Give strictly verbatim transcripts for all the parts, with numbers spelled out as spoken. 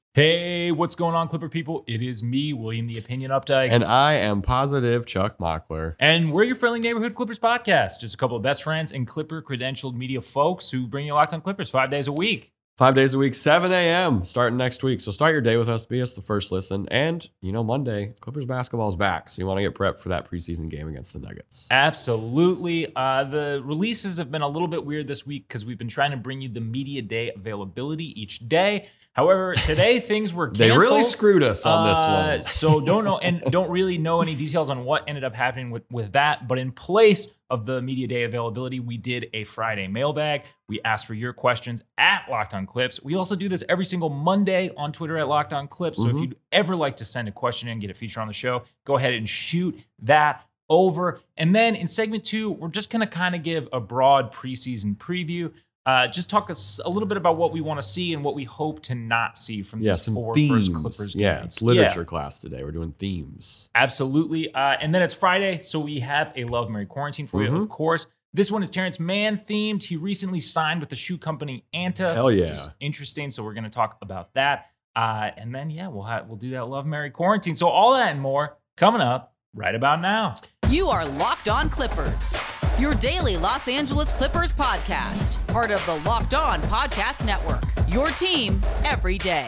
Hey, what's going on, Clipper people? It is me, William the Opinion Updike. And I am positive Chuck Mockler. And we're your friendly neighborhood Clippers podcast. Just a couple of best friends and Clipper credentialed media folks who bring you Locked on Clippers five days a week. Five days a week, seven a.m. starting next week. So start your day with us. Be us the first listen. And, you know, Monday, Clippers basketball is back. So you want to get prepped for that preseason game against the Nuggets. Absolutely. Uh, the releases have been a little bit weird this week because we've been trying to bring you the media day availability each day. However, today things were canceled. They really screwed us on uh, this one. So don't know and don't really know any details on what ended up happening with, with that. But in place of the media day availability, we did a Friday mailbag. We asked for your questions at Locked On Clips. We also do this every single Monday on Twitter at Locked On Clips. So mm-hmm. if you'd ever like to send a question in and get a feature on the show, go ahead and shoot that over. And then in segment two, we're just going to kind of give a broad preseason preview. Uh, just talk us a little bit about what we want to see and what we hope to not see from yeah, these some four themes. first Clippers games. Yeah, it's literature yeah. class today. We're doing themes. Absolutely. Uh, and then it's Friday, so we have a Love, Marry, Quarantine for mm-hmm. you, of course. This one is Terrence Mann themed. He recently signed with the shoe company Anta. Hell yeah. Which is interesting, so we're going to talk about that. Uh, and then, yeah, we'll have, we'll do that Love, Marry, Quarantine. So all that and more coming up right about now. You are Locked On Clippers, your daily Los Angeles Clippers podcast, part of the Locked On Podcast Network, your team every day.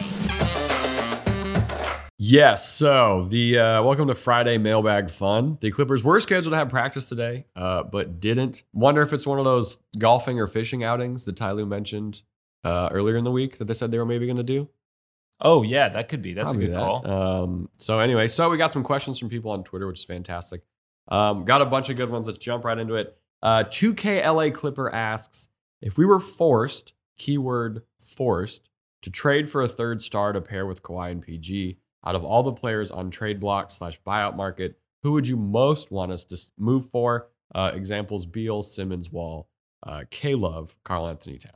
Yes, so the uh, welcome to Friday mailbag fun. The Clippers were scheduled to have practice today, uh, but didn't. Wonder if it's one of those golfing or fishing outings that Ty Lue mentioned uh, earlier in the week that they said they were maybe going to do. Oh, yeah, that could be. That's Probably a good that. call. Um, so anyway, so we got some questions from people on Twitter, which is fantastic. Um, got a bunch of good ones. Let's jump right into it. Uh, two K L A Clipper asks, if we were forced, keyword forced, to trade for a third star to pair with Kawhi and P G, out of all the players on trade block slash buyout market, who would you most want us to move for? Uh, examples, Beal, Simmons, Wall, uh, K-Love, Karl Anthony Towns.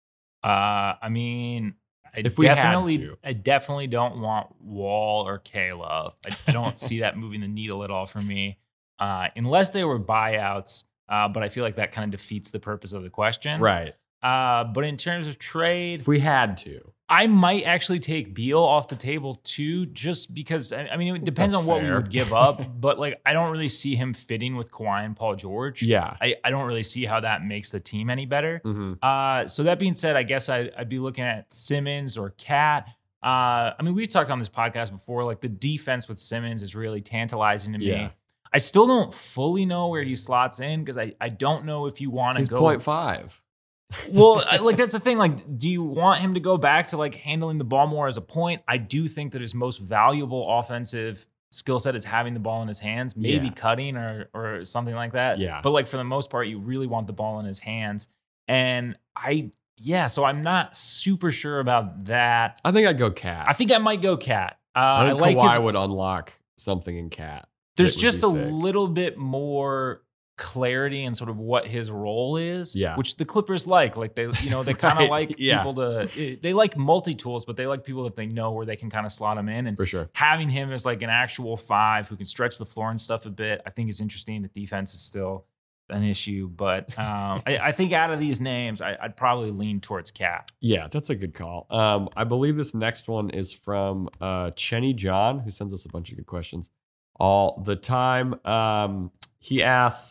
Uh, I mean... I if we definitely, had to. I definitely don't want Wall or K-Love. I, I don't see that moving the needle at all for me, uh, unless they were buyouts. Uh, but I feel like that kind of defeats the purpose of the question. Right. Uh, but in terms of trade, if we had to, I might actually take Beal off the table too, just because, I, I mean, it depends That's on what fair. we would give up. But like, I don't really see him fitting with Kawhi and Paul George. Yeah. I, I don't really see how that makes the team any better. Mm-hmm. Uh, so that being said, I guess I, I'd be looking at Simmons or Cat. Uh, I mean, we've talked on this podcast before, like the defense with Simmons is really tantalizing to me. Yeah. I still don't fully know where he slots in because I, I don't know if you want to He's go. point five. Well, I, like that's the thing. Like, do you want him to go back to like handling the ball more as a point? I do think that his most valuable offensive skill set is having the ball in his hands, maybe Yeah. cutting or or something like that. Yeah. But like for the most part, you really want the ball in his hands. And I, yeah, so I'm not super sure about that. I think I'd go Cat. I think I might go Cat. Uh, I think I like Kawhi his, would unlock something in Cat. There's It would just be a sick. little bit more clarity and sort of what his role is, Yeah. which the Clippers like. Like they, you know, they kind of Right, like yeah. people to, they like multi-tools, but they like people that they know where they can kind of slot him in. And For sure. having him as like an actual five who can stretch the floor and stuff a bit, I think is interesting. The defense is still an issue, but um, I, I think out of these names, I, I'd probably lean towards Cat. Yeah, that's a good call. Um, I believe this next one is from uh, Chenny John, who sends us a bunch of good questions all the time. Um, he asks,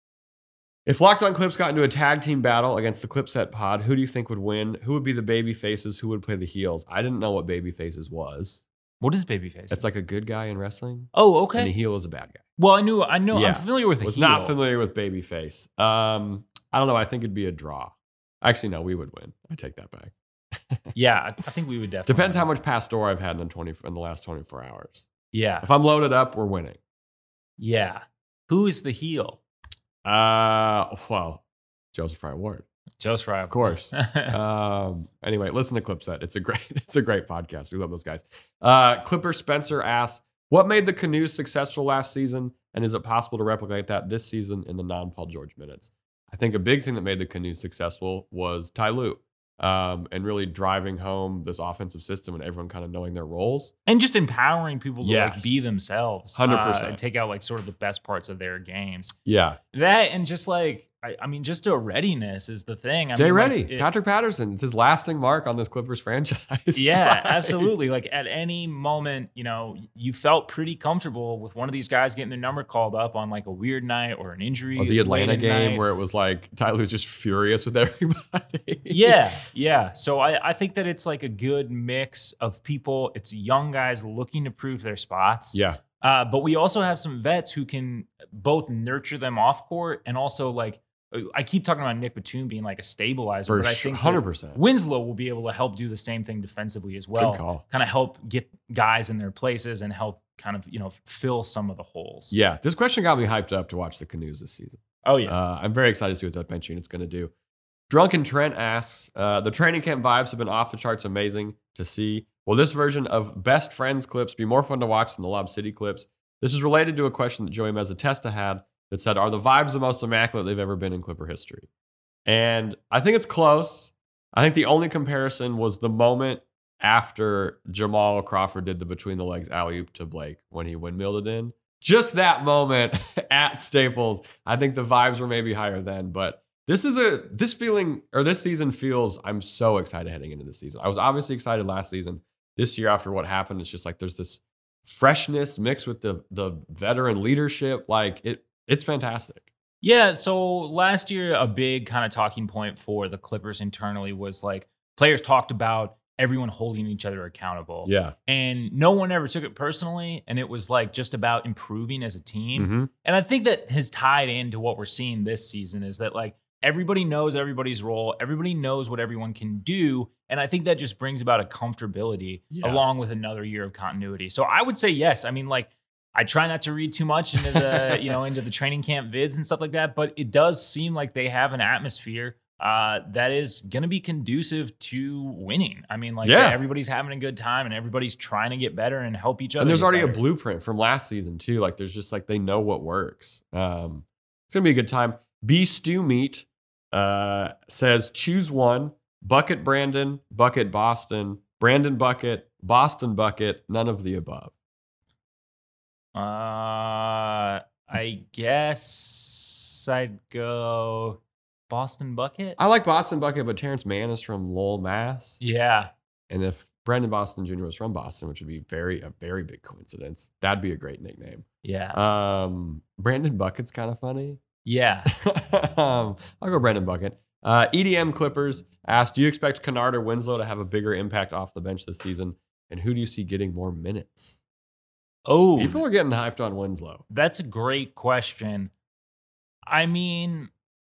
if Locked On Clips got into a tag team battle against the Clipset pod, who do you think would win? Who would be the baby faces? Who would play the heels? I didn't know what baby faces was. What is babyface? It's like a good guy in wrestling. Oh, okay. And a heel is a bad guy. Well, I knew, I know, Yeah. I'm familiar with a Was heel. not familiar with babyface. Um, I don't know. I think it'd be a draw. Actually, no, we would win. I take that back. Yeah, I, I think we would definitely. Depends how much Pastor I've had in twenty in the last twenty-four hours. Yeah, If I'm loaded up, we're winning. yeah. Who is the heel? Uh, well, Joseph Fry Ward, Joe's Fry, of course. um, anyway, listen to Clipset. It's a great, it's a great podcast. We love those guys. Uh, Clipper Spencer asks, what made the Canoes successful last season, and is it possible to replicate that this season in the non-Paul George minutes? I think a big thing that made the Canoes successful was Ty Lue. Um, and really driving home this offensive system and everyone kind of knowing their roles. And just empowering people to Yes. like be themselves. one hundred uh, percent. and take out like sort of the best parts of their games. Yeah. That and just like, I, I mean, just a readiness is the thing. I Stay mean, ready. like, it, Patrick Patterson, it's his lasting mark on this Clippers franchise. Yeah, Like, absolutely. Like at any moment, you know, you felt pretty comfortable with one of these guys getting their number called up on like a weird night or an injury. Or the Atlanta late at game night. where it was like Tyler's just furious with everybody. Yeah, yeah. So I, I think that it's like a good mix of people. It's young guys looking to prove their spots. Yeah. Uh, but we also have some vets who can both nurture them off court and also like, I keep talking about Nick Batum being like a stabilizer, For but I sure, think one hundred percent. Winslow will be able to help do the same thing defensively as well. Good call. Kind of help get guys in their places and help kind of, you know, fill some of the holes. Yeah. This question got me hyped up to watch the Canoes this season. Oh, yeah. Uh, I'm very excited to see what that bench unit's going to do. Drunken Trent asks, uh, the training camp vibes have been off the charts amazing to see. Will this version of Best Friends clips be more fun to watch than the Lob City clips? This is related to a question that Joey Mezzatesta had that said, are the vibes the most immaculate they've ever been in Clipper history? And I think it's close. I think the only comparison was the moment after Jamal Crawford did the between the legs alley-oop to Blake when he windmilled it in. Just that moment at Staples. I think the vibes were maybe higher then, but this is a this feeling or this season feels I'm so excited heading into this season. I was obviously excited last season. This year after what happened, it's just like there's this freshness mixed with the the veteran leadership. Like it it's fantastic. Yeah, so last year, a big kind of talking point for the Clippers internally was like players talked about everyone holding each other accountable. Yeah. And no one ever took it personally. And it was like just about improving as a team. Mm-hmm. And I think that has tied into what we're seeing this season is that like everybody knows everybody's role. Everybody knows what everyone can do. And I think that just brings about a comfortability Yes. along with another year of continuity. So I would say yes. I mean, like, I try not to read too much into the, you know, into the training camp vids and stuff like that, but it does seem like they have an atmosphere uh, that is going to be conducive to winning. I mean, like Yeah. everybody's having a good time and everybody's trying to get better and help each other. And there's get already better. a blueprint from last season too. Like there's just like they know what works. Um, it's gonna be a good time. B Stew Meat uh, says choose one: Bucket Brandon, Bucket Boston, Brandon Bucket, Boston Bucket, none of the above. Uh, I guess I'd go Boston Bucket. I like Boston Bucket, but Terrence Mann is from Lowell, Mass. Yeah. And if Brandon Boston Junior was from Boston, which would be very a very big coincidence, that'd be a great nickname. Yeah. Um, Brandon Bucket's kind of funny. Yeah. um, I'll go Brandon Bucket. Uh, E D M Clippers asked, do you expect Kennard or Winslow to have a bigger impact off the bench this season? And who do you see getting more minutes? Oh, People are getting hyped on Winslow. that's a great question. I mean,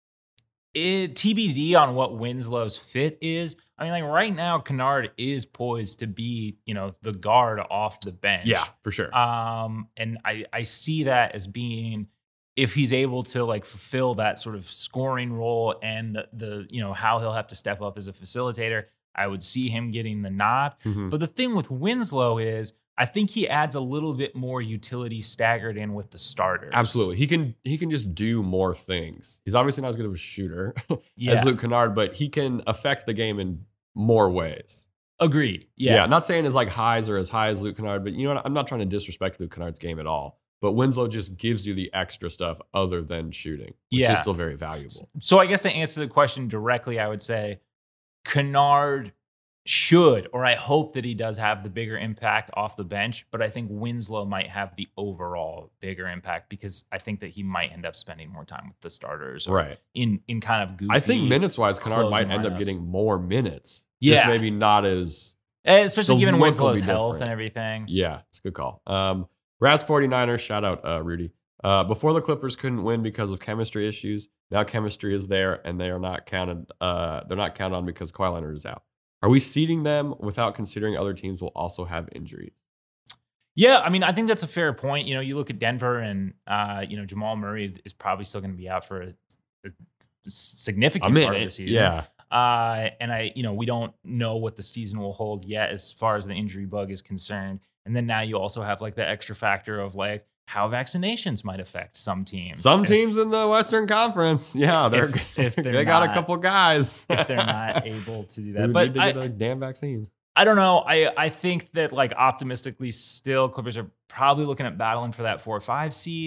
it, T B D on what Winslow's fit is. I mean, like right now, Kennard is poised to be, you know, the guard off the bench. Yeah, for sure. Um, and I, I see that as being, if he's able to like fulfill that sort of scoring role and the, the you know, how he'll have to step up as a facilitator, I would see him getting the nod. Mhm. But the thing with Winslow is, I think he adds a little bit more utility staggered in with the starters. Absolutely. He can he can just do more things. He's obviously not as good of a shooter Yeah. as Luke Kennard, but he can affect the game in more ways. Agreed. Yeah. Not saying as like highs or as high as Luke Kennard, but you know what? I'm not trying to disrespect Luke Kennard's game at all. But Winslow just gives you the extra stuff other than shooting, which Yeah. is still very valuable. So I guess to answer the question directly, I would say Kennard should, or I hope that he does have the bigger impact off the bench, but I think Winslow might have the overall bigger impact because I think that he might end up spending more time with the starters or Right. in, in kind of goofy. I think minutes wise, Kennard might closing end up lineups. getting more minutes. Yeah. Just maybe not as. Eh, especially the given look will Winslow's be health different. and everything. Yeah, it's a good call. Um, Raz forty-niners, shout out uh, Rudy. Uh, before the Clippers couldn't win because of chemistry issues. Now chemistry is there, and they are not counted. Uh, they're not counted on because Kawhi Leonard is out. Are we seeding them without considering other teams will also have injuries? Yeah, I mean, I think that's a fair point. You know, you look at Denver and, uh, you know, Jamal Murray is probably still going to be out for a, a significant A part of the minute, season. yeah. Uh, and I, you know, we don't know what the season will hold yet as far as the injury bug is concerned. And then now you also have like the extra factor of like how vaccinations might affect some teams. Some if, teams in the Western Conference, yeah, they're, If- if they're they got a not- couple guys if they're not able to do who that. need But to I, get a damn vaccine. I don't know. I, I think that like optimistically still Clippers are probably looking at battling for that four or five seed.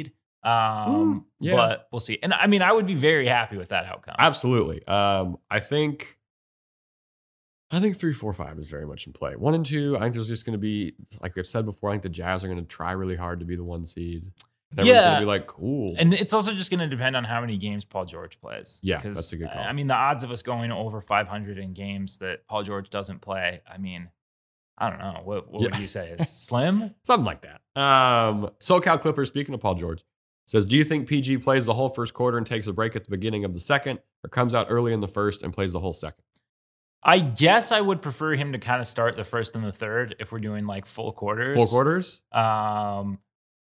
Um, Mm, yeah. But we'll see. And I mean, I would be very happy with that outcome. Absolutely. Um, I think I think three, four, five is very much in play. One and two, I think there's just going to be, like we've said before, I think the Jazz are going to try really hard to be the one seed. And everyone's Yeah. going to be like, cool. And it's also just going to depend on how many games Paul George plays. Yeah, 'Cause, that's a good call. I mean, the odds of us going over five hundred in games that Paul George doesn't play, I mean, I don't know. What, what Yeah. would you say? Is slim? Something like that. Um, SoCal Clippers, speaking of Paul George, says, do you think P G plays the whole first quarter and takes a break at the beginning of the second, or comes out early in the first and plays the whole second? I guess I would prefer him to kind of start the first and the third if we're doing like full quarters. Full quarters? Um,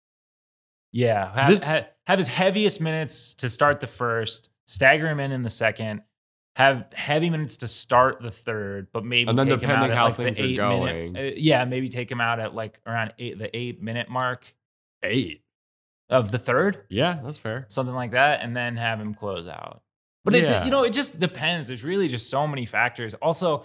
yeah, have, This- ha- have his heaviest minutes to start the first, stagger him in in the second, have heavy minutes to start the third, but maybe And then take him depending out at how like things the are eight going. minute. Uh, yeah, maybe take him out at like around eight, the eight minute mark Eight. of the third, Yeah, that's fair. something like that, and then have him close out. But Yeah. it, you know, it just depends. There's really just so many factors. Also,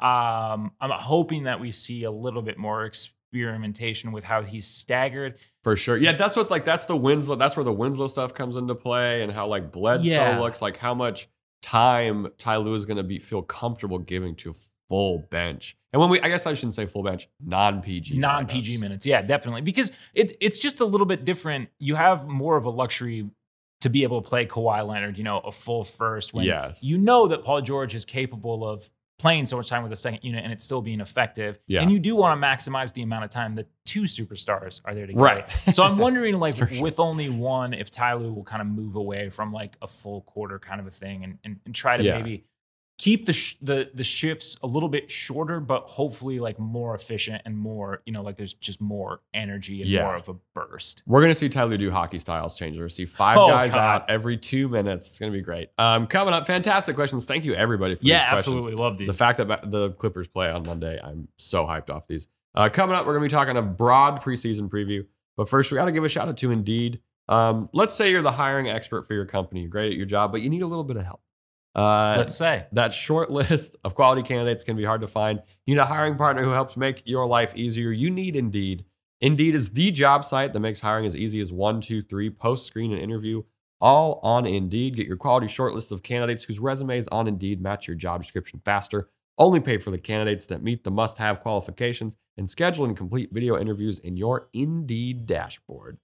um, I'm hoping that we see a little bit more experimentation with how he's staggered. For sure. Yeah, that's what's like, that's the Winslow, that's where the Winslow stuff comes into play, and how like Bledsoe Yeah. looks, like how much time Ty Lue is going to be feel comfortable giving to a full bench. And when we, I guess I shouldn't say full bench, non-P G. Non-P G lineups. minutes. Yeah, definitely. Because it, it's just a little bit different. You have more of a luxury to be able to play Kawhi Leonard, you know, a full first when Yes. you know that Paul George is capable of playing so much time with the second unit and it's still being effective. Yeah. And you do want to maximize the amount of time that two superstars are there to Right. play. So I'm wondering, like, For sure. with only one, if Ty Lue will kind of move away from like a full quarter kind of a thing and, and, and try to Yeah. maybe keep the, sh- the the shifts a little bit shorter, but hopefully like more efficient and more, you know, like there's just more energy and Yeah. more of a burst. We're going to see Ty Lue do hockey styles change. We're going to see five Oh, guys God. out every two minutes. It's going to be great. Um, coming up, fantastic questions. Thank you, everybody, for Yeah, these questions. absolutely. Love these. The fact that ba- the Clippers play on Monday, I'm so hyped off these. Uh, coming up, we're going to be talking a broad preseason preview. But first, we got to give a shout out to Indeed. Um, let's say you're the hiring expert for your company. You're great at your job, but you need a little bit of help. Uh, Let's say. that short list of quality candidates can be hard to find. You need a hiring partner who helps make your life easier. You need Indeed. Indeed is the job site that makes hiring as easy as one, two, three, post, screen, and interview, all on Indeed. Get your quality short list of candidates whose resumes on Indeed match your job description faster. Only pay for the candidates that meet the must-have qualifications, and schedule and complete video interviews in your Indeed dashboard.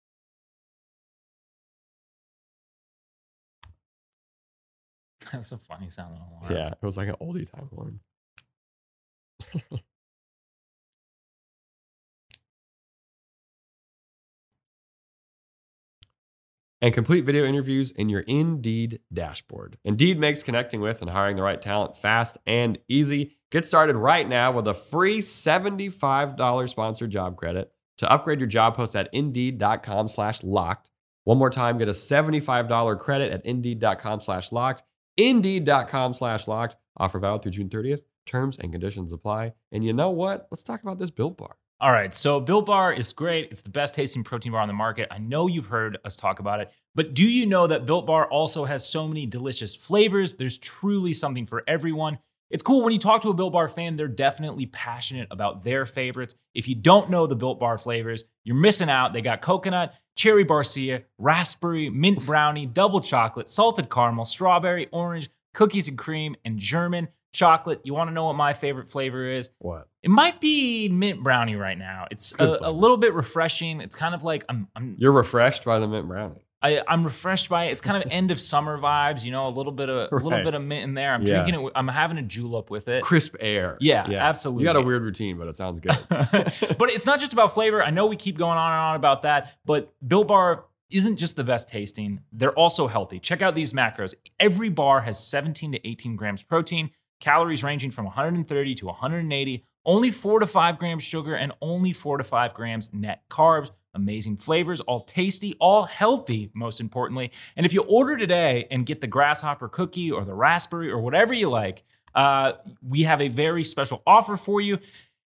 That's a funny sounding alarm. Yeah, it was like an oldie time alarm. And complete video interviews in your Indeed dashboard. Indeed makes connecting with and hiring the right talent fast and easy. Get started right now with a free seventy-five dollars sponsored job credit to upgrade your job post at Indeed.com slash locked. One more time, get a seventy-five dollars credit at Indeed.com slash locked. Indeed.com slash locked. Offer valid through June thirtieth. Terms and conditions apply. And you know what? Let's talk about this Built Bar. All right, so Built Bar is great. It's the best tasting protein bar on the market. I know you've heard us talk about it, but do you know that Built Bar also has so many delicious flavors? There's truly something for everyone. It's cool when you talk to a Built Bar fan, they're definitely passionate about their favorites. If you don't know the Built Bar flavors, you're missing out. They got coconut, cherry barcia, raspberry, mint brownie, double chocolate, salted caramel, strawberry, orange, cookies and cream, and German chocolate. You want to know what my favorite flavor is? What? It might be mint brownie right now. It's Good a, a flavor. little bit refreshing. It's kind of like I'm I'm You're refreshed by the mint brownie. I, I'm refreshed by it. It's kind of end of summer vibes, you know, a little bit of a little Right. bit of mint in there. I'm Yeah. drinking it. with- I'm having a julep with it. Crisp air. Yeah, absolutely. You got a weird routine, but it sounds good. But it's not just about flavor. I know we keep going on and on about that, but Built Bar isn't just the best tasting. They're also healthy. Check out these macros. Every bar has seventeen to eighteen grams protein, calories ranging from one hundred thirty to one hundred eighty, only four to five grams sugar, and only four to five grams net carbs. Amazing flavors, all tasty, all healthy, most importantly. And if you order today and get the grasshopper cookie or the raspberry or whatever you like, uh, we have a very special offer for you.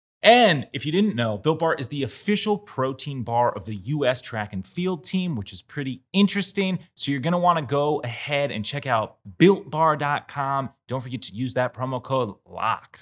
And if you didn't know, Built Bar is the official protein bar of the U S track and field team, which is pretty interesting. So you're going to want to go ahead and check out built bar dot com. Don't forget to use that promo code LOCKED.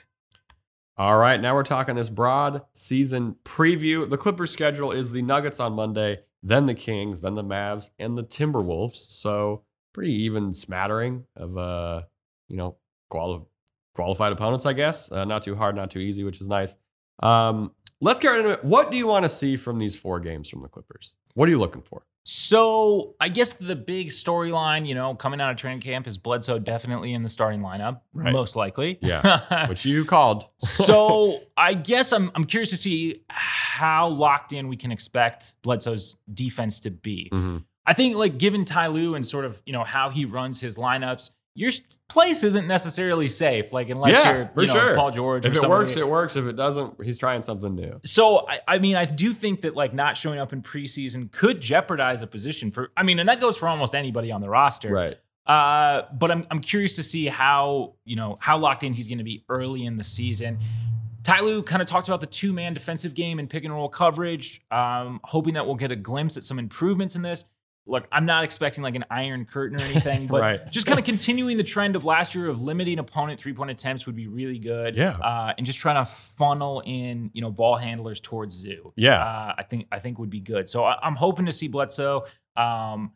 All right, now we're talking this broad season preview. The Clippers schedule is the Nuggets on Monday, then the Kings, then the Mavs, and the Timberwolves. So pretty even smattering of, uh, you know, quali- qualified opponents, I guess. Uh, not too hard, not too easy, which is nice. Um, let's get right into it. What do you want to see from these four games from the Clippers? What are you looking for? So I guess the big storyline, you know, coming out of training camp is Bledsoe definitely in the starting lineup, Right. most likely. Yeah, which you called. So I guess I'm I'm curious to see how locked in we can expect Bledsoe's defense to be. Mhm. I think like given Ty Lue and sort of, you know, how he runs his lineups, your place isn't necessarily safe. Like unless Yeah, you're for you know, sure. Paul George. If or it somebody. works, it works. If it doesn't, he's trying something new. So I, I mean, I do think that like not showing up in preseason could jeopardize a position for. I mean, and that goes for almost anybody on the roster. Right. Uh, but I'm I'm curious to see how you know how locked in he's going to be early in the season. Ty Lue kind of talked about the two-man defensive game and pick and roll coverage. Um, hoping that we'll get a glimpse at some improvements in this. Look, I'm not expecting like an iron curtain or anything, but Right. just kind of continuing the trend of last year of limiting opponent three-point attempts would be really good. Yeah. Uh, and just trying to funnel in, you know, ball handlers towards Zoo. Yeah. Uh, I think I think would be good. So I, I'm hoping to see Bledsoe. Um,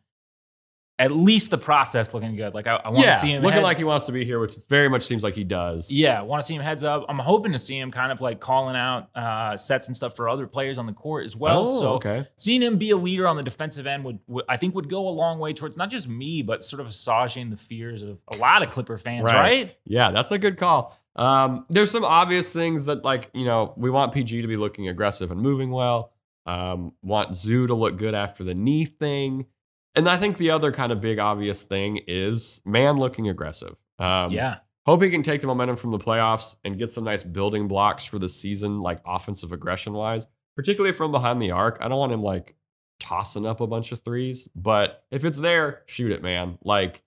at least the process looking good. Like I, I want yeah, to see him looking heads- like he wants to be here, which very much seems like he does. Yeah, want to see him heads up. I'm hoping to see him kind of like calling out uh, sets and stuff for other players on the court as well. Oh, so okay. seeing him be a leader on the defensive end would, would I think would go a long way towards not just me, but sort of assuaging the fears of a lot of Clipper fans, Right. right? Yeah, that's a good call. Um, there's some obvious things that, like, you know, we want P G to be looking aggressive and moving well. Um, want Zoo to look good after the knee thing. And I think the other kind of big obvious thing is man looking aggressive. Um, Yeah. Hope he can take the momentum from the playoffs and get some nice building blocks for the season, like offensive aggression wise, particularly from behind the arc. I don't want him like tossing up a bunch of threes, but if it's there, shoot it, man. Like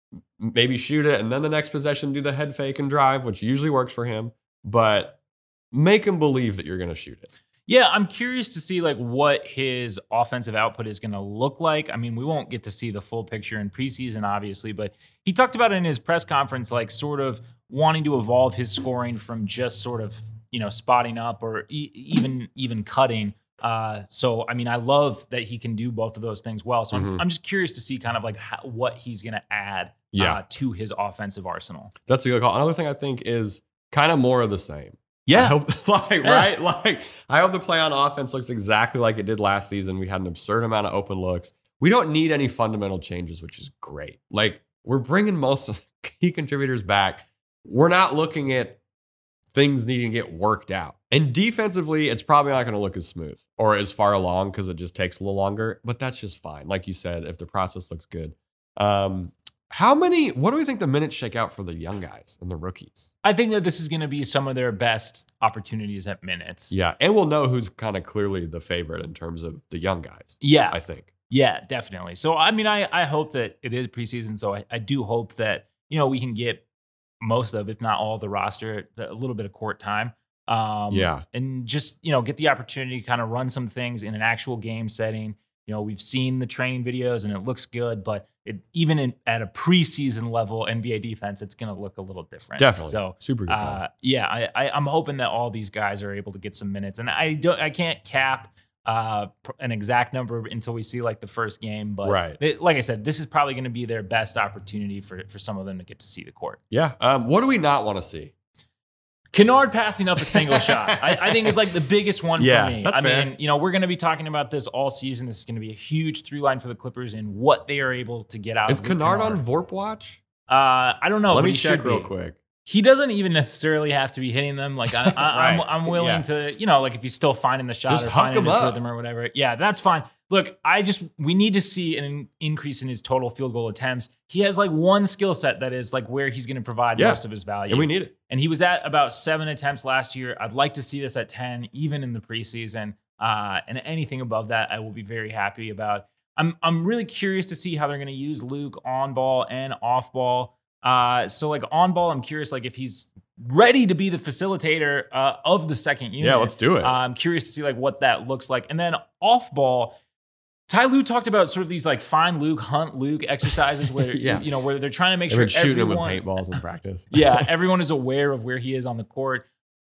maybe shoot it and then the next possession do the head fake and drive, which usually works for him, but make him believe that you're going to shoot it. Yeah, I'm curious to see like what his offensive output is going to look like. I mean, we won't get to see the full picture in preseason, obviously, but he talked about it in his press conference, like sort of wanting to evolve his scoring from just sort of, you know, spotting up or e- even even cutting. Uh, so, I mean, I love that he can do both of those things well. So Mhm. I'm, I'm just curious to see kind of like how, what he's going to add Yeah. uh, to his offensive arsenal. That's a good call. Another thing I think is kind of more of the same. I Yeah. hope, like, Yeah. right? Like, I hope the play on offense looks exactly like it did last season. We had an absurd amount of open looks. We don't need any fundamental changes, which is great. Like, we're bringing most of the key contributors back. We're not looking at things needing to get worked out. And defensively, it's probably not going to look as smooth or as far along because it just takes a little longer. But that's just fine. Like you said, if the process looks good. Um, How many, what do we think the minutes shake out for the young guys and the rookies? I think that this is going to be some of their best opportunities at minutes. Yeah. And we'll know who's kind of clearly the favorite in terms of the young guys, Yeah. I think. Yeah, definitely. So, I mean, I, I hope that it is preseason. So I, I do hope that, you know, we can get most of, if not all the roster, a little bit of court time. Um, Yeah. And just, you know, get the opportunity to kind of run some things in an actual game setting. You know, we've seen the training videos and it looks good, but it, even in, at a preseason level N B A defense, it's going to look a little different. Definitely. So, Super good call. uh, yeah, I, I, I'm hoping that all these guys are able to get some minutes, and I don't, I can't cap uh, an exact number until we see like the first game. But Right. they- like I said, this is probably going to be their best opportunity for for some of them to get to see the court. Yeah. Um, what do we not want to see? Kennard passing up a single shot, I, I think is like the biggest one Yeah, for me. that's I fair. mean, you know, we're going to be talking about this all season. This is going to be a huge through line for the Clippers and what they are able to get out Is of Luke Kennard on Vorp watch? Uh, I don't know. Let but me he check should real be. quick. He doesn't even necessarily have to be hitting them. Like I, I, I'm, Right. I'm willing Yeah. to, you know, like if he's still finding the shot Just or huck finding him his up. rhythm or whatever. Yeah, that's fine. Look, I just we need to see an increase in his total field goal attempts. He has like one skill set that is like where he's going to provide Yeah. most of his value. And we need it. And he was at about seven attempts last year. I'd like to see this at ten, even in the preseason. Uh, and anything above that, I will be very happy about. I'm I'm really curious to see how they're going to use Luke on ball and off ball. Uh, so like on ball, I'm curious like if he's ready to be the facilitator uh, of the second unit. Yeah, let's do it. Uh, I'm curious to see like what that looks like. And then off ball, Ty Lue talked about sort of these like find Luke, hunt Luke exercises where Yeah. you know where they're trying to make They've sure been shooting him with everyone, paintballs in practice. yeah, everyone is aware of where he is on the court.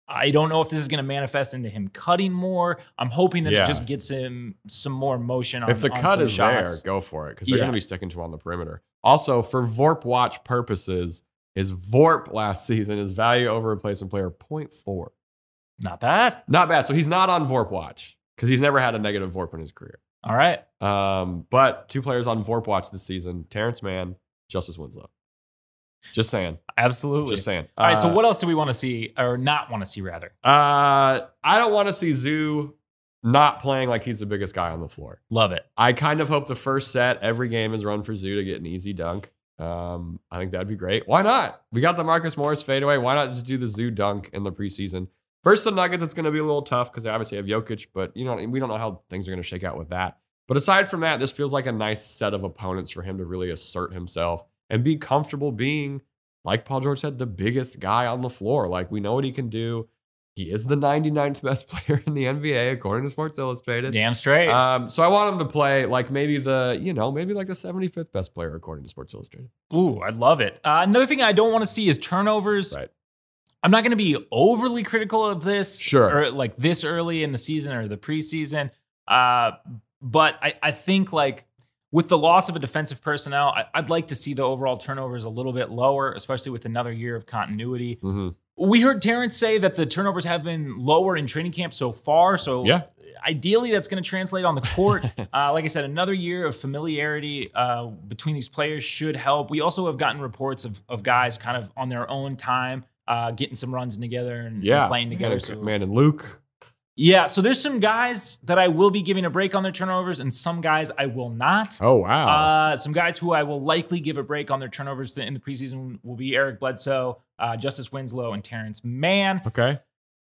I don't know if this is going to manifest into him cutting more. I'm hoping that Yeah. it just gets him some more motion on, If the on cut some is shots. there, go for it because they're Yeah. going to be sticking to him on the perimeter. Also, for Vorp Watch purposes, his Vorp last season is value over replacement player zero point four. Not bad. Not bad. So he's not on Vorp Watch because he's never had a negative Vorp in his career. All right. Um, but two players on Vorp Watch this season: Terrence Mann, Justice Winslow. Just saying. Absolutely. Just saying. All right. So Uh, what else do we want to see or not want to see rather? Uh, I don't want to see Zoo not playing like he's the biggest guy on the floor. Love it. I kind of hope the first set, every game is run for Zoo to get an easy dunk. Um, I think that'd be great. Why not? We got the Marcus Morris fadeaway. Why not just do the Zoo dunk in the preseason? First, the Nuggets, it's going to be a little tough because they obviously have Jokic, but you know we don't know how things are going to shake out with that. But aside from that, this feels like a nice set of opponents for him to really assert himself and be comfortable being, like Paul George said, the biggest guy on the floor. Like, we know what he can do. He is the ninety-ninth best player in the N B A, according to Sports Illustrated. Damn straight. Um, so I want him to play like maybe the, you know, maybe like the seventy-fifth best player, according to Sports Illustrated. Ooh, I love it. Uh, another thing I don't want to see is turnovers. Right. I'm not going to be overly critical of this. Sure. Or like this early in the season or the preseason. Uh, but I, I think like with the loss of a defensive personnel, I, I'd like to see the overall turnovers a little bit lower, especially with another year of continuity. Mm-hmm. We heard Terrence say that the turnovers have been lower in training camp so far. So Yeah. ideally that's going to translate on the court. uh, like I said, another year of familiarity uh, between these players should help. We also have gotten reports of, of guys kind of on their own time, uh, getting some runs together and, Yeah. and playing together. Man, So, man and Luke. yeah, so there's some guys that I will be giving a break on their turnovers and some guys I will not. Oh, wow. Uh, some guys who I will likely give a break on their turnovers in the preseason will be Eric Bledsoe, uh, Justice Winslow, and Terrence Mann. okay.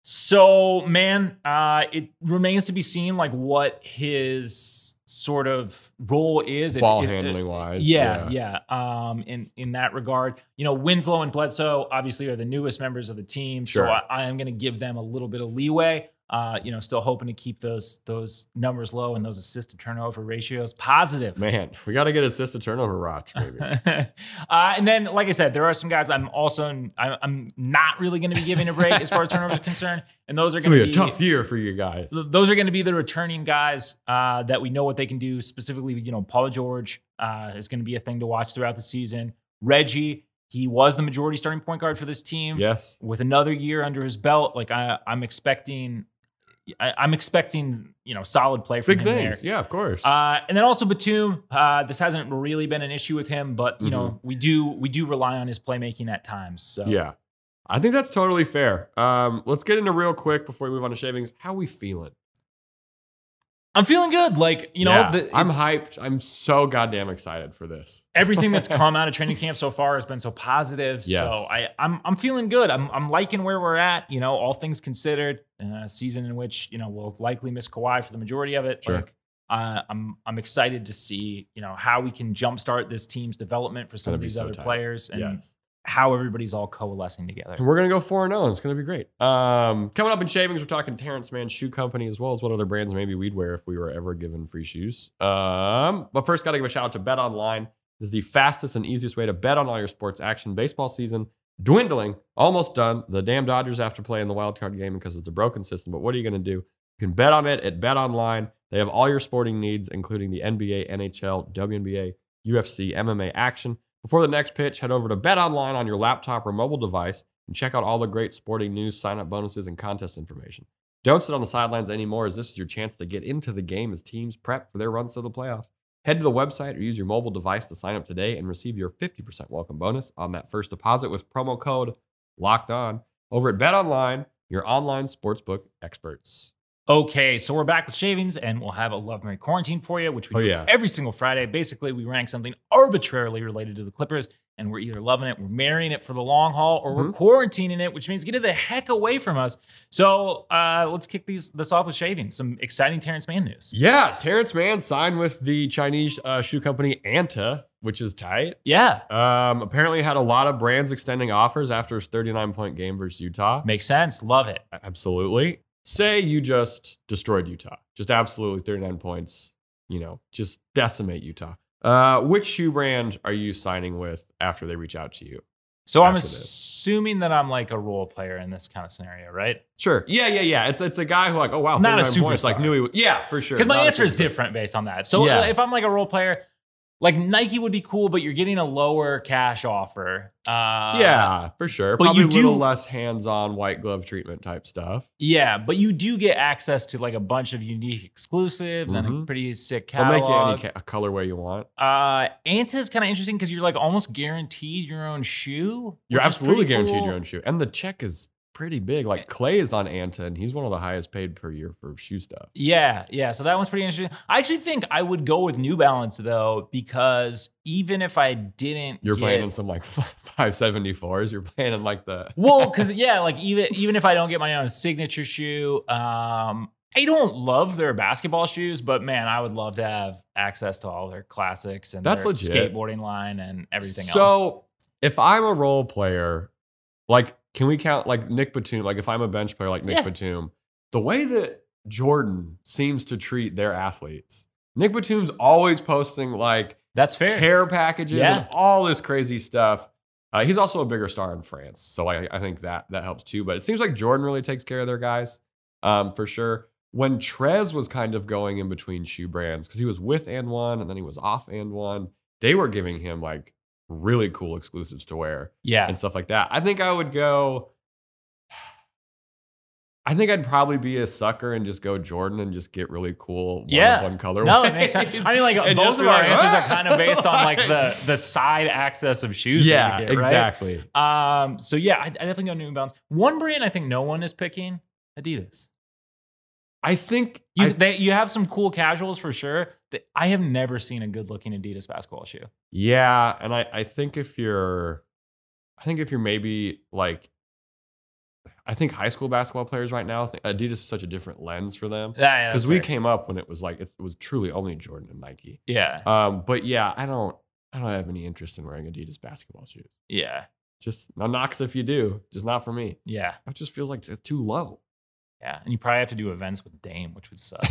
So, man, uh, it remains to be seen like what his sort of role is. It- Ball it- handling it- wise. Yeah, yeah. Um, in in that regard, you know, Winslow and Bledsoe obviously are the newest members of the team, Sure. so I, I am going to give them a little bit of leeway. Uh, you know, still hoping to keep those those numbers low and those assist to turnover ratios positive. Man, we got to get assist to turnover watch, maybe. uh, and then, like I said, there are some guys I'm also I, I'm not really going to be giving a break as far as turnovers are concerned, and those are It's going going to to be be a tough year for you guys. th- those are going to be the returning guys uh, that we know what they can do. Specifically, you know, Paul George uh, is going to be a thing to watch throughout the season. Reggie, he was the majority starting point guard for this team. Yes. With another year under his belt, like I, I'm expecting, I, I'm expecting, you know, solid play from Big him things. there. Yeah, of course. Uh, and then also Batum, uh, this hasn't really been an issue with him, but you Mhm. know, we do we do rely on his playmaking at times. So yeah. I think that's totally fair. Um, let's get into real quick before we move on to shavings. How we feeling? I'm feeling good. Like, you know, Yeah, the, I'm hyped. I'm so goddamn excited for this. everything that's come out of training camp so far has been so positive. Yes. So I, I'm I'm feeling good. I'm I'm liking where we're at. You know, all things considered, uh, a season in which you know we'll likely miss Kawhi for the majority of it. Sure. Like, uh, I'm I'm excited to see you know how we can jumpstart this team's development for some Gonna of be these so other tight. players and Yes. how everybody's all coalescing together. And we're going to go four and oh. It's going to be great. Um, coming up in shavings, we're talking Terrence Mann Shoe Company, as well as what other brands maybe we'd wear if we were ever given free shoes. Um, but first, got to give a shout out to Bet Online. This is the fastest and easiest way to bet on all your sports action. Baseball season dwindling, almost done. The damn Dodgers have to play in the wild card game because it's a broken system. But what are you going to do? You can bet on it at Bet Online. They have all your sporting needs, including the N B A, N H L, W N B A, U F C, M M A action. Before the next pitch, head over to Bet Online on your laptop or mobile device and check out all the great sporting news, sign-up bonuses, and contest information. Don't sit on the sidelines anymore, as this is your chance to get into the game as teams prep for their runs to the playoffs. Head to the website or use your mobile device to sign up today and receive your fifty percent welcome bonus on that first deposit with promo code LOCKEDON over at Bet Online, your online sportsbook experts. Okay, so we're back with shavings, and we'll have a Love Mary Quarantine for you, which we Oh, do yeah. every single Friday. Basically, we rank something arbitrarily related to the Clippers, and we're either loving it, we're marrying it for the long haul, or we're Mhm. quarantining it, which means get it the heck away from us. So uh, let's kick these this off with shavings. Some exciting Terrence Mann news. Yeah, Terrence Mann signed with the Chinese uh, shoe company Anta, which is tight. Yeah, Um, apparently had a lot of brands extending offers after his thirty-nine point game versus Utah. makes sense. Love it. Absolutely. Say you just destroyed Utah. Just absolutely thirty-nine points, you know, just decimate Utah. Uh, which shoe brand are you signing with after they reach out to you? So I'm after this. assuming that I'm like a role player in this kind of scenario, right? Sure. Yeah, yeah, yeah. It's it's a guy who like, oh wow, Not a thirty-nine points. superstar. Like knew he was, yeah, for sure. Because my Not a answer is superstar. different based on that. So Yeah. uh, if I'm like a role player, like Nike would be cool, but you're getting a lower cash offer. Uh, Yeah, for sure. but Probably you a little do- less hands-on white glove treatment type stuff. Yeah, but you do get access to like a bunch of unique exclusives and a Mhm. pretty sick They'll catalog. make you any ca- a colorway you want. Uh, Anta is kind of interesting because you're like almost guaranteed your own shoe. You're which is absolutely pretty guaranteed cool. your own shoe. And the check is pretty big. Like Clay is on Anta, and he's one of the highest paid per year for shoe stuff. Yeah, yeah. So that one's pretty interesting. I actually think I would go with New Balance though, because even if I didn't, You're get, playing in some like five seventy-fours. You're playing in like the well, because yeah, like even even if I don't get my own signature shoe, um, I don't love their basketball shoes, but man, I would love to have access to all their classics and That's their legit. skateboarding line and everything so, else. if I'm a role player, like, can we count like Nick Batum? Like, if I'm a bench player like Nick Yeah. Batum, the way that Jordan seems to treat their athletes, Nick Batum's always posting like That's fair. care packages Yeah. and all this crazy stuff. Uh, he's also a bigger star in France, so I, I think that that helps too. But it seems like Jordan really takes care of their guys, um, for sure. When Trez was kind of going in between shoe brands because he was with and one and then he was off and one, they were giving him like really cool exclusives to wear Yeah. and stuff like that. I think I would go. I think I'd probably be a sucker and just go Jordan and just get really cool one Yeah. of one color. No, it makes sense. I mean, like And both just of be our like, answers are "Ah!" kind of based on like the the side access of shoes. that Yeah, we get, right? exactly. Um. So yeah, I, I definitely go New Balance. One brand I think no one is picking: Adidas. I think You I- they, you have some cool casuals for sure. That I have never seen a good looking Adidas basketball shoe. Yeah, and I, I think if you're, I think if you're maybe like, I think high school basketball players right now, I think Adidas is such a different lens for them Yeah, because we came up when it was like it was truly only Jordan and Nike. Yeah, Um, but yeah, I don't, I don't have any interest in wearing Adidas basketball shoes. yeah, Just no knocks if you do, just not for me. yeah, It just feels like it's too low. yeah. And you probably have to do events with Dame, which would suck.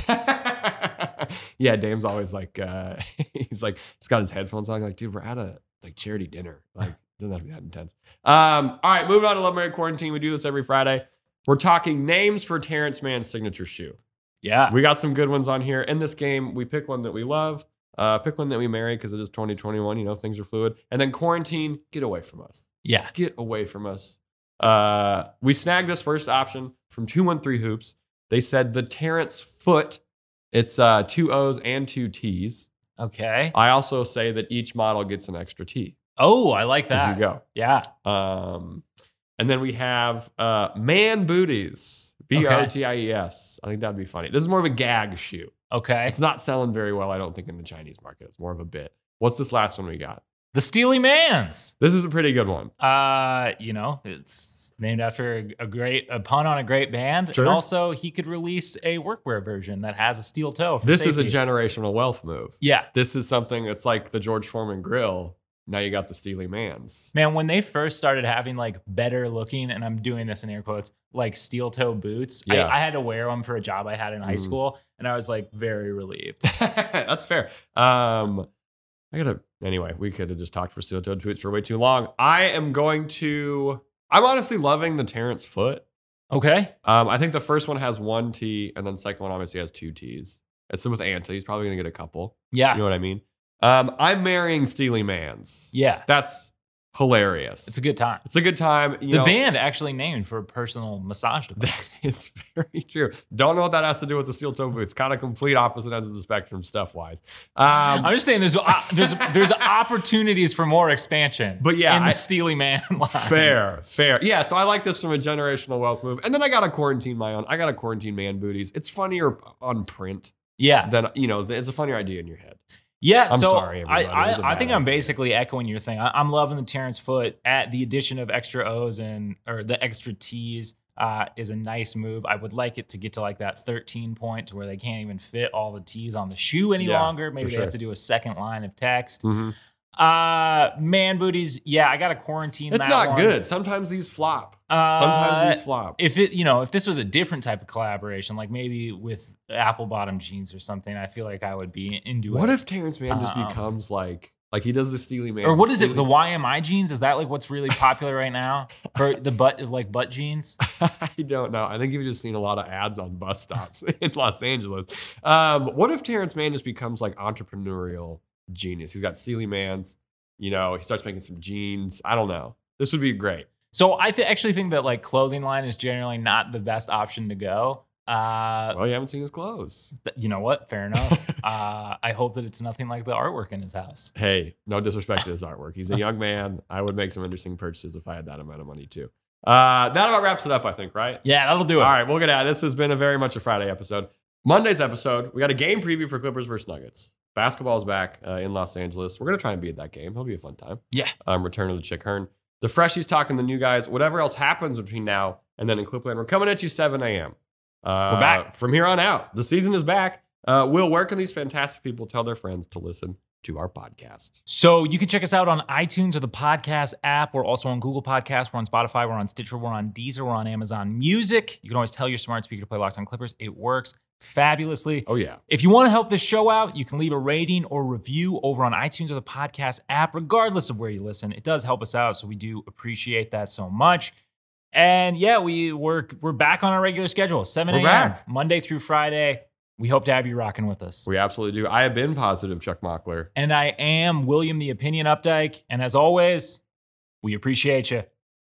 Yeah, Dame's always like, uh, he's like, he's got his headphones on. You're like, dude, we're at a like charity dinner. Like, doesn't have to be that intense. Um, all right, moving on to Love Mary Quarantine. We do this every Friday. We're talking names for Terrence Mann's signature shoe. Yeah, We got some good ones on here. In this game, we pick one that we love, uh, pick one that we marry because it is twenty twenty-one. You know, things are fluid. And then quarantine, get away from us. yeah. Get away from us. Uh, we snagged this first option from two one three Hoops. They said the Terrence Foot. It's uh, two O's and two T's. Okay. I also say that each model gets an extra T Oh, I like as that. you go. Yeah. Um, and then we have uh, Man Booties. B O T I E S. I think that'd be funny. This is more of a gag shoe. Okay. It's not selling very well, I don't think, in the Chinese market. It's more of a bit. What's this last one we got? The Steely Mans. This is a pretty good one. Uh, you know, it's named after a, a great a pun on a great band, Sure. and also he could release a workwear version that has a steel toe. For This is a safety. generational wealth move. yeah, This is something that's like the George Foreman grill. Now you got the Steely Mans. man. When they first started having like better looking, and I'm doing this in air quotes, like steel toe boots, Yeah. I, I had to wear them for a job I had in high Mhm. school, and I was like very relieved. That's fair. Um, I gotta. Anyway, we could have just talked for steel toed boots for way too long. I am going to. I'm honestly loving the Terrence Foot. Okay. Um, I think the first one has one T, and then the second one obviously has two T's. It's with Anta. He's probably gonna get a couple. Yeah. You know what I mean? Um, I'm marrying Steely Mans. Yeah. That's hilarious. It's a good time. It's a good time. You The know, band actually named for a personal massage device. That is very true. Don't know what that has to do with the steel toe boots. Kind of complete opposite ends of the spectrum stuff wise. Um, I'm just saying there's uh, there's there's opportunities for more expansion. But yeah, in the I- Steely Man line. fair, fair. Yeah, so I like this from a generational wealth move. And then I got to quarantine my own. I got to quarantine Man Booties. It's funnier on print Yeah. than, you know, it's a funnier idea in your head. Yeah, I'm so sorry, I, everybody. It was a I, I bad think I'm idea. basically echoing your thing. I, I'm loving the Terrence Foot at the addition of extra O's and or the extra T's uh, is a nice move. I would like it to get to like that thirteen point to where they can't even fit all the T's on the shoe any Yeah, longer. Maybe for they sure. have to do a second line of text. Mhm. Uh, man booties, yeah, I got to quarantine. It's that not one. good. Sometimes these flop. Uh, Sometimes these flop. If it, you know, if this was a different type of collaboration, like maybe with apple bottom jeans or something, I feel like I would be into What it. if Terrence Mann just Um, becomes like Like he does the Steely Man. Or what is it? The Y M I jeans? Is that like what's really popular right now for the butt, like butt jeans? I don't know. I think you've just seen a lot of ads on bus stops in Los Angeles. Um, what if Terrence Mann just becomes like entrepreneurial genius? He's got Steely Mans. You know, he starts making some jeans. I don't know. This would be great. So I th- actually think that like clothing line is generally not the best option to go. Uh, Well, you haven't seen his clothes. th- you know what? Fair enough. uh, I hope that it's nothing like the artwork in his house. Hey, no disrespect to his artwork. He's a young man. I would make some interesting purchases if I had that amount of money too. Uh, that about wraps it up, I think, right? Yeah, that'll do it. All right, we'll get out. This has been a very much a Friday episode. Monday's episode, we got a game preview for Clippers versus Nuggets. Basketball's back uh, in Los Angeles. We're going to try and be at that game. It'll be a fun time. Yeah. Um, return of the Chick Hearn. The Freshies talking the new guys. Whatever else happens between now and then in Clipland, we're coming at you seven a.m. Uh, We're back. From here on out. The season is back. Uh, Will, where can these fantastic people tell their friends to listen to our podcast? So you can check us out on iTunes or the podcast app. We're also on Google Podcasts. We're on Spotify. We're on Stitcher. We're on Deezer. We're on Amazon Music. You can always tell your smart speaker to play Locked On Clippers. It works fabulously. Oh, yeah. If you want to help this show out, you can leave a rating or review over on iTunes or the podcast app, regardless of where you listen. It does help us out, so we do appreciate that so much. And yeah, we, we're, we're back on our regular schedule, seven We're a.m. back. Monday through Friday. We hope to have you rocking with us. We absolutely do. I have been positive, Chuck Mockler. And I am William the Opinion Updike. And as always, we appreciate you.